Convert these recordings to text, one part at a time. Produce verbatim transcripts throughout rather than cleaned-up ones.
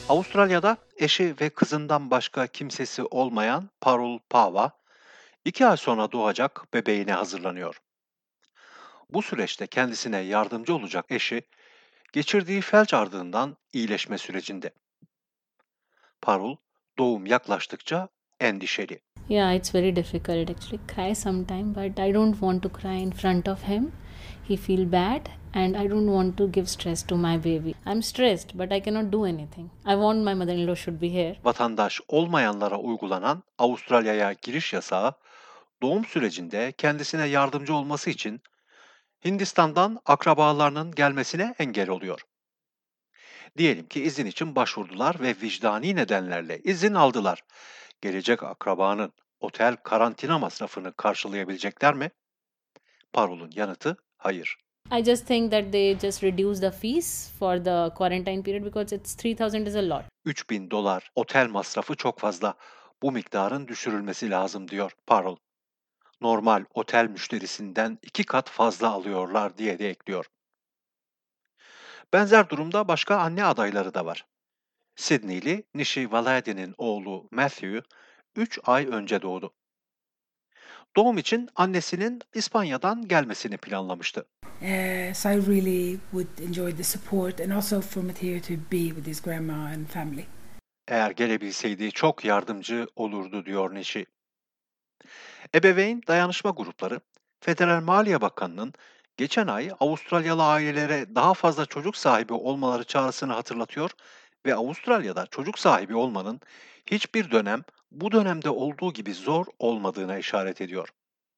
Avustralya'da eşi ve kızından başka kimsesi olmayan Parul Pava, iki ay sonra doğacak bebeğine hazırlanıyor. Bu süreçte kendisine yardımcı olacak eşi, geçirdiği felç ardından iyileşme sürecinde. Parul, doğum yaklaştıkça endişeli. Yeah, it's very difficult actually. Cry sometime, but I don't want to cry in front of him. He feel bad, and I don't want to give stress to my baby. I'm stressed, but I cannot do anything. I want my mother-in-law should be here. Vatandaş olmayanlara uygulanan Avustralya'ya giriş yasağı, doğum sürecinde kendisine yardımcı olması için Hindistan'dan akrabalarının gelmesine engel oluyor. Diyelim ki izin için başvurdular ve vicdani nedenlerle izin aldılar. Gelecek akrabanın otel karantina masrafını karşılayabilecekler mi? Parol'un yanıtı hayır. I just think that they just reduce the fees for the quarantine period because it's three thousand is a lot. üç bin dolar otel masrafı çok fazla. Bu miktarın düşürülmesi lazım diyor Parol. Normal otel müşterisinden iki kat fazla alıyorlar diye de ekliyor. Benzer durumda başka anne adayları da var. Sydney'li Nishi Valadya'nın oğlu Matthew üç ay önce doğdu. Doğum için annesinin İspanya'dan gelmesini planlamıştı. Uh, so I really would enjoy the support and also for Matteo to be with his grandma and family. Eğer gelebilseydi çok yardımcı olurdu diyor Nishi. Ebeveyn dayanışma grupları, Federal Maliye Bakanı'nın geçen ay Avustralyalı ailelere daha fazla çocuk sahibi olmaları çağrısını hatırlatıyor ve Avustralya'da çocuk sahibi olmanın hiçbir dönem bu dönemde olduğu gibi zor olmadığına işaret ediyor.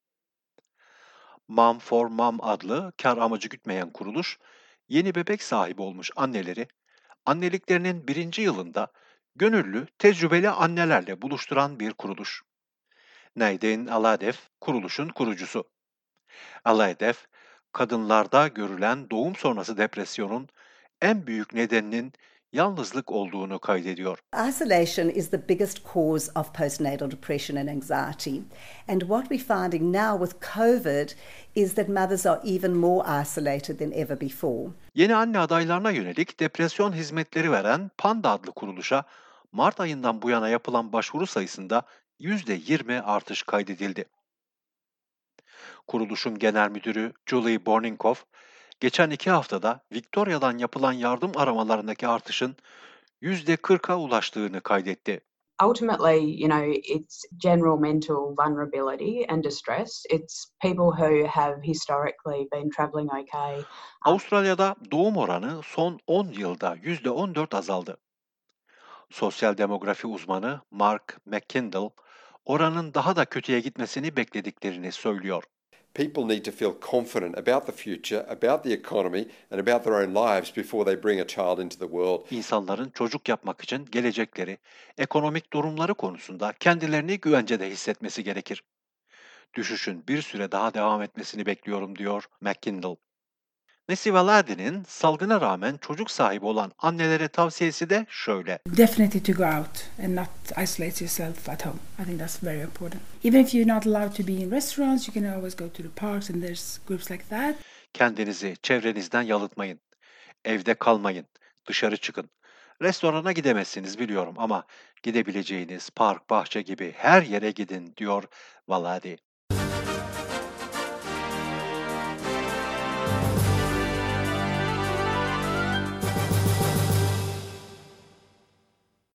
Mom for Mom adlı kar amacı gütmeyen kuruluş, yeni bebek sahibi olmuş anneleri, anneliklerinin birinci yılında gönüllü, tecrübeli annelerle buluşturan bir kuruluş. Nadine Aladef, kuruluşun kurucusu. Aladef, kadınlarda görülen doğum sonrası depresyonun en büyük nedeninin yalnızlık olduğunu kaydediyor. Isolation is the biggest cause of postnatal depression and anxiety. And what we're finding now with COVID is that mothers are even more isolated than ever before. Yeni anne adaylarına yönelik depresyon hizmetleri veren Panda adlı kuruluşa Mart ayından bu yana yapılan başvuru sayısında yüzde yirmi artış kaydedildi. Kuruluşun genel müdürü Julie Borninghoff, geçen iki haftada Victoria'dan yapılan yardım aramalarındaki artışın yüzde kırka ulaştığını kaydetti. Ultimately, you know, it's general mental vulnerability and distress. It's people who have historically been travelling okay. Avustralya'da doğum oranı son on yılda yüzde on dört azaldı. Sosyal demografi uzmanı Mark McKindle, oranın daha da kötüye gitmesini beklediklerini söylüyor. People need to feel confident about the future, about the economy and about their own lives before they bring a child into the world. İnsanların çocuk yapmak için gelecekleri, ekonomik durumları konusunda kendilerini güvencede hissetmesi gerekir. Düşüşün bir süre daha devam etmesini bekliyorum diyor McKindle. Nesivaladi'nin salgına rağmen çocuk sahibi olan annelere tavsiyesi de şöyle. Definitely to go out and not isolate yourself at home. I think that's very important. Even if you're not allowed to be in restaurants, you can always go to the parks and there's groups like that. Kendinizi çevrenizden yalıtmayın. Evde kalmayın. Dışarı çıkın. Restorana gidemezsiniz biliyorum ama gidebileceğiniz park, bahçe gibi her yere gidin diyor Valadi.